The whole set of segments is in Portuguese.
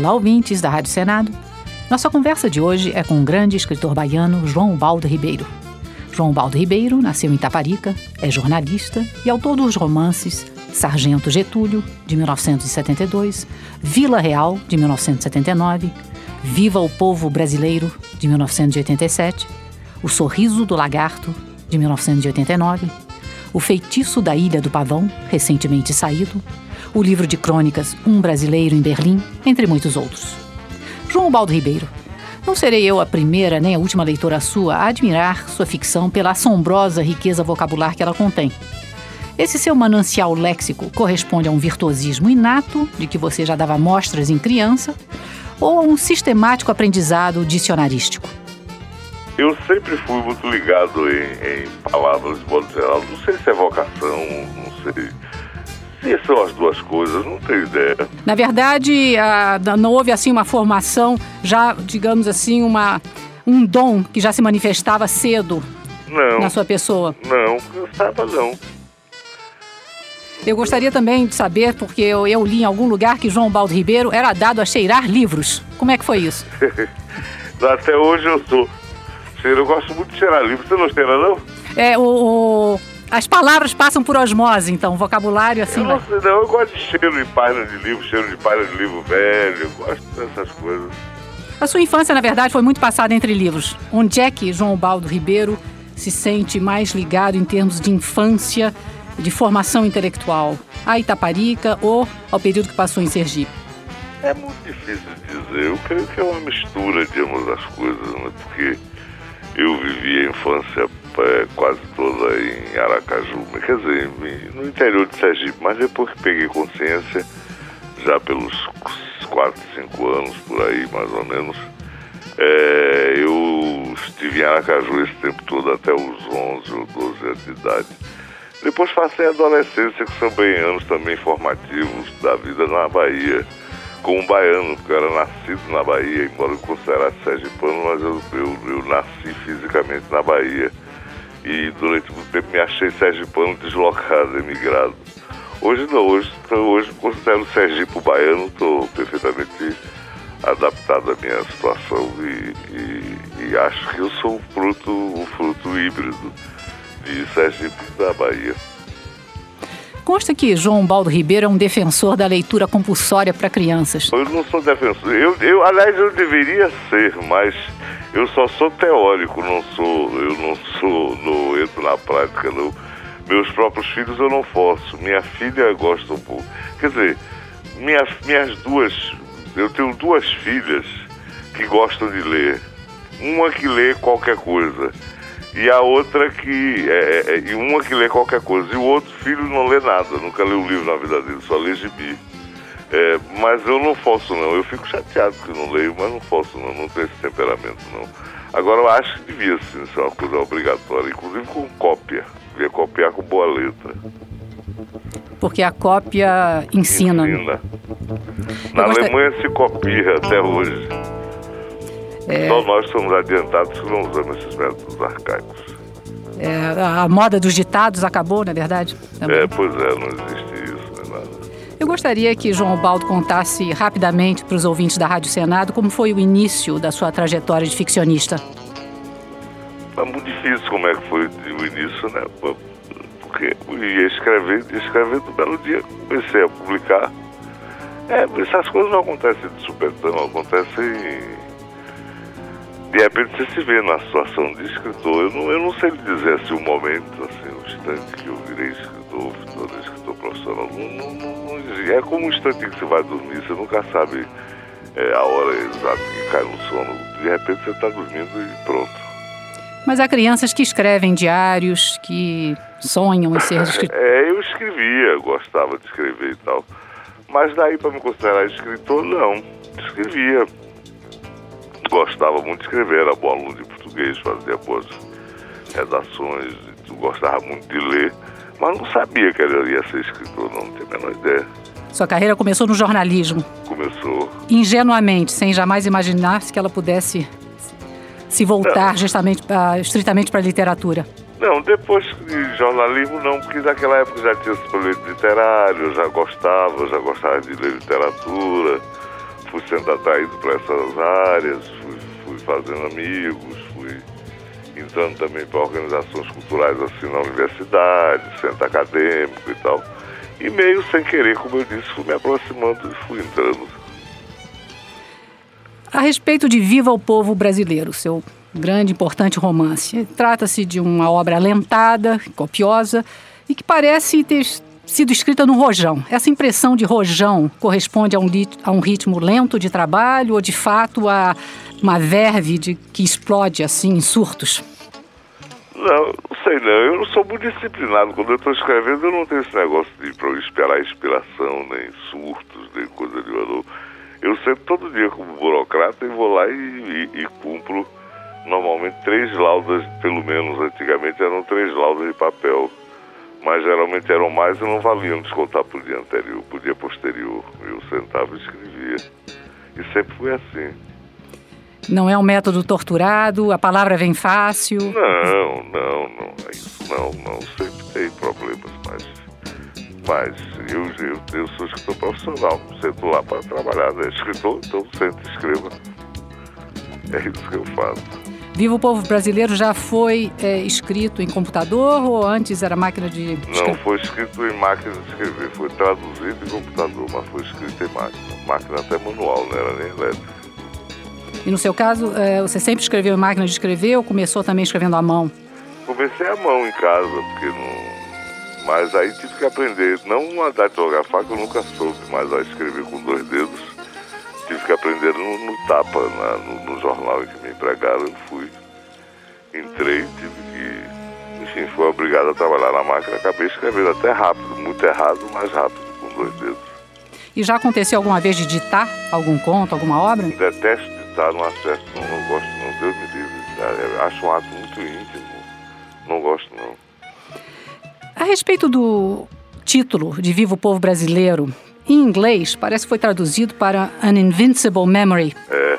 Olá, ouvintes da Rádio Senado. Nossa conversa de hoje é com o grande escritor baiano João Ubaldo Ribeiro. João Ubaldo Ribeiro nasceu em Itaparica, é jornalista e autor dos romances Sargento Getúlio, de 1972, Vila Real, de 1979, Viva o Povo Brasileiro, de 1987, O Sorriso do Lagarto, de 1989, O Feitiço da Ilha do Pavão, recentemente saído, o livro de crônicas Um Brasileiro em Berlim, entre muitos outros. João Ubaldo Ribeiro, não serei eu a primeira nem a última leitora sua a admirar sua ficção pela assombrosa riqueza vocabular que ela contém. Esse seu manancial léxico corresponde a um virtuosismo inato, de que você já dava mostras em criança, ou a um sistemático aprendizado dicionarístico? Eu sempre fui muito ligado em palavras de modo geral. Não sei se é vocação, não sei se são as duas coisas, não tenho ideia. Na verdade, não houve assim uma formação, já, digamos assim, um dom que já se manifestava cedo na sua pessoa? Não, eu saiba não. Eu gostaria também de saber, porque eu li em algum lugar que João Ubaldo Ribeiro era dado a cheirar livros. Como é que foi isso? Até hoje eu sou. Eu gosto muito de cheirar livros. Você não cheira, não? As palavras passam por osmose, então, o vocabulário assim... Eu gosto de cheiro de página de livro, cheiro de página de livro velho, eu gosto dessas coisas. A sua infância, na verdade, foi muito passada entre livros. Onde é que João Ubaldo Ribeiro se sente mais ligado em termos de infância, de formação intelectual? A Itaparica ou ao período que passou em Sergipe? É muito difícil de dizer. Eu creio que é uma mistura de ambas as coisas, né? Porque eu vivi a infância quase toda em Aracaju, quer dizer, no interior de Sergipe, mas depois que peguei consciência, já pelos 4, 5 anos, por aí mais ou menos, eu estive em Aracaju esse tempo todo, até os 11 ou 12 anos de idade. Depois passei a adolescência, que são bem anos também formativos da vida na Bahia, como baiano, porque eu era nascido na Bahia, embora eu considerasse sergipano, mas eu nasci fisicamente na Bahia. E durante muito tempo me achei sergipano deslocado, emigrado. Hoje não, hoje considero Sergipe baiano, estou perfeitamente adaptado à minha situação e acho que eu sou o fruto híbrido de Sergipe e da Bahia. Consta que João Ubaldo Ribeiro é um defensor da leitura compulsória para crianças. Eu não sou defensor. Aliás, eu deveria ser, mas eu só sou teórico, não entro na prática, não. Meus próprios filhos eu não forço. Minha filha gosta um pouco. Quer dizer, eu tenho 2 filhas que gostam de ler. Uma que lê qualquer coisa. E a outra uma que lê qualquer coisa. E o outro filho não lê nada, nunca leu um livro na vida dele, só lê gibi. Mas eu não forço, não. Eu fico chateado que não leio, mas não forço, não. Não tenho esse temperamento, não. Agora, eu acho que devia ser uma coisa obrigatória, inclusive com cópia. Devia copiar com boa letra. Porque a cópia ensina. Na Alemanha se copia até hoje. Só nós somos adiantados que não usamos esses métodos arcaicos. A moda dos ditados acabou, na verdade? Também. Pois não existe isso, nem nada. Eu gostaria que João Ubaldo contasse rapidamente para os ouvintes da Rádio Senado como foi o início da sua trajetória de ficcionista. É muito difícil como é que foi o início, né? Porque eu ia escrevendo um belo dia, comecei a publicar. Essas coisas não acontecem de supetão, acontecem... De repente você se vê na situação de escritor. Eu não sei lhe dizer assim o momento, assim, o instante que eu virei escritor, tornei escritor profissional. Não existe. É como um instante que você vai dormir, você nunca sabe a hora exata que cai no sono. De repente você está dormindo e pronto. Mas há crianças que escrevem diários, que sonham em ser escritor. Eu escrevia, gostava de escrever e tal. Mas daí para me considerar escritor, não. Escrevia. Gostava muito de escrever, era bom aluno de português, fazia boas redações, gostava muito de ler, mas não sabia que ele ia ser escritor, não tinha a menor ideia. Sua carreira começou no jornalismo. Começou. Ingenuamente, sem jamais imaginar que ela pudesse se voltar estritamente para a literatura. Não, depois de jornalismo não, porque naquela época já tinha esse projeto literário, eu já gostava de ler literatura. fui sendo atraído para essas áreas, fui fazendo amigos, fui entrando também para organizações culturais assim na universidade, centro acadêmico e tal. E meio sem querer, como eu disse, fui me aproximando e fui entrando. A respeito de Viva o Povo Brasileiro, seu grande e importante romance, trata-se de uma obra alentada, copiosa e que parece ter sido escrita no rojão. Essa impressão de rojão corresponde a um ritmo lento de trabalho ou, de fato, a uma verve que explode assim em surtos? Não sei não. Eu não sou muito disciplinado. Quando eu estou escrevendo, eu não tenho esse negócio de para eu esperar inspiração, nem surtos, nem coisa nenhuma. Eu sento todo dia como burocrata e vou lá e cumpro normalmente 3 laudas, pelo menos antigamente eram 3 laudas de papel. Mas geralmente eram mais e não valiam descontar por dia anterior, por dia posterior. Eu sentava e escrevia. E sempre foi assim. Não é um método torturado? A palavra vem fácil? Não é isso. Não. Sempre tem problemas, mas eu sou escritor profissional. Sento lá para trabalhar, né? Escritor, então sento e escreva. É isso que eu faço. Viva o Povo Brasileiro já foi escrito em computador ou antes era máquina de escrever? Não, foi escrito em máquina de escrever. Foi traduzido em computador, mas foi escrito em máquina. Máquina até manual, não era nem elétrica. E no seu caso, você sempre escreveu em máquina de escrever ou começou também escrevendo à mão? Comecei à mão em casa, porque não... Mas aí tive que aprender, não a datilografar, que eu nunca soube, mas a escrever com 2 dedos. Tive que aprender no tapa, no jornal em que me empregaram. Eu entrei, enfim, fui obrigado a trabalhar na máquina. Acabei escrevendo até rápido, muito errado, mas rápido, com 2 dedos. E já aconteceu alguma vez de ditar algum conto, alguma obra? Detesto ditar, não acesso, não gosto não, Deus me livre. Acho um ato muito íntimo, não gosto não. A respeito do título de Viva o Povo Brasileiro, em inglês, parece que foi traduzido para An Invincible Memory.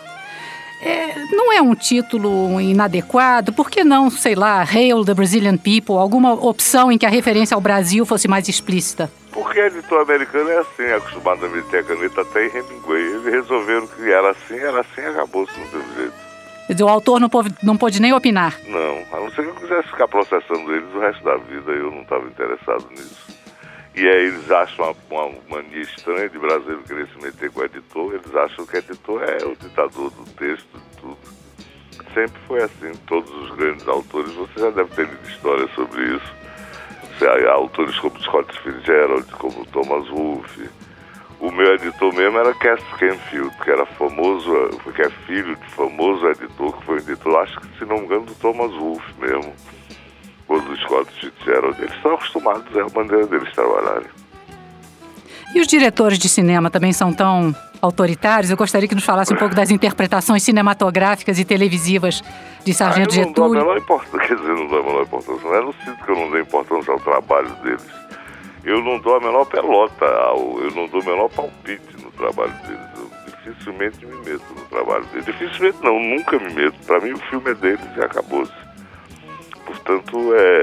Não é um título inadequado? Por que não, sei lá, Hail the Brazilian People, alguma opção em que a referência ao Brasil fosse mais explícita? Porque editor americano é assim, acostumado a meter a caneta até em Hemingway. Eles resolveram que era assim, acabou-se, não teve jeito. Quer dizer, o autor não pôde nem opinar? Não, a não ser que eu quisesse ficar processando eles o resto da vida, eu não estava interessado nisso. E aí eles acham uma mania estranha de brasileiro querer se meter com o editor, eles acham que o editor é o ditador do texto, de tudo. Sempre foi assim, todos os grandes autores, você já deve ter lido histórias sobre isso. Autores como Scott Fitzgerald, como Thomas Wolfe. O meu editor mesmo era Cass Canfield, que era famoso, que é filho de famoso editor, que foi editor, acho que, se não me engano, do Thomas Wolfe mesmo, ou do Scott Fitzgerald. Eles estão acostumados, é a maneira deles trabalharem. E os diretores de cinema também são tão autoritários? Eu gostaria que nos falasse um pouco das interpretações cinematográficas e televisivas de Sargento Getúlio. Eu não dou a menor importância, quer dizer, não dou a menor importância. Não é no sentido que eu não dou importância ao trabalho deles. Eu não dou a menor pelota, eu não dou o menor palpite no trabalho deles. Eu dificilmente me meto no trabalho deles. Dificilmente não, nunca me meto. Para mim o filme é deles e acabou-se. Portanto,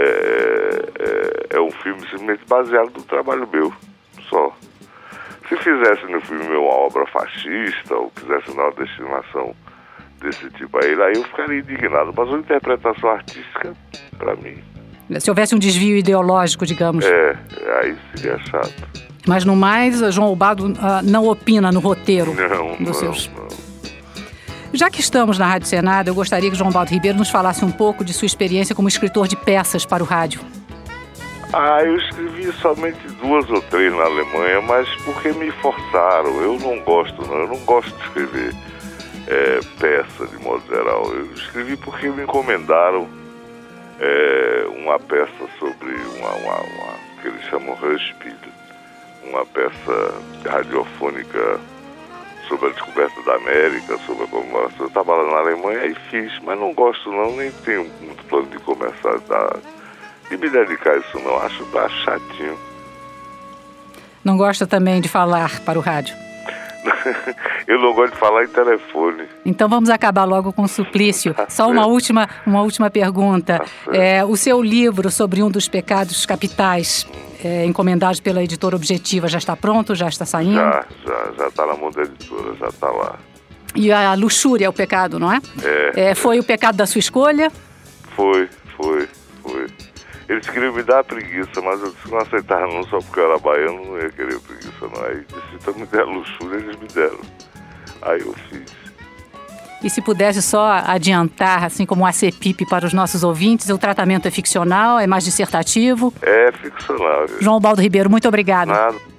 é um filme simplesmente baseado no trabalho meu, só. Se fizesse no filme meu uma obra fascista ou quisesse dar uma destinação desse tipo aí eu ficaria indignado. Mas uma interpretação artística, para mim... Se houvesse um desvio ideológico, digamos. Aí seria chato. Mas no mais, João Ubaldo não opina no roteiro dos seus... Não. Já que estamos na Rádio Senado, eu gostaria que João Ubaldo Ribeiro nos falasse um pouco de sua experiência como escritor de peças para o rádio. Eu escrevi somente 2 ou 3 na Alemanha, mas porque me forçaram. Eu não gosto de escrever peça de modo geral. Eu escrevi porque me encomendaram uma peça sobre que eles chamam Hörspiel, uma peça radiofônica sobre a descoberta da América, sobre a comemoração. Eu estava lá na Alemanha e fiz, mas não gosto não, nem tenho muito plano de começar de me dedicar a isso não, acho chatinho. Não gosta também de falar para o rádio? Eu não gosto de falar em telefone. Então vamos acabar logo com o suplício. Só uma última pergunta. O seu livro sobre um dos pecados capitais encomendado pela editora Objetiva, já está pronto? Já está saindo? Já está na mão da editora, já está lá. E a luxúria é o pecado, não é? Foi o pecado da sua escolha? Foi. Eles queriam me dar a preguiça, mas eu disse que não aceitava não, só porque eu era baiano, não ia querer preguiça não. Aí disse, então me deram luxúria, eles me deram. Aí eu fiz. E se pudesse só adiantar, assim como o ACPIP para os nossos ouvintes, o tratamento é ficcional, é mais dissertativo? É ficcional. João Ubaldo Ribeiro, muito obrigado. Nada.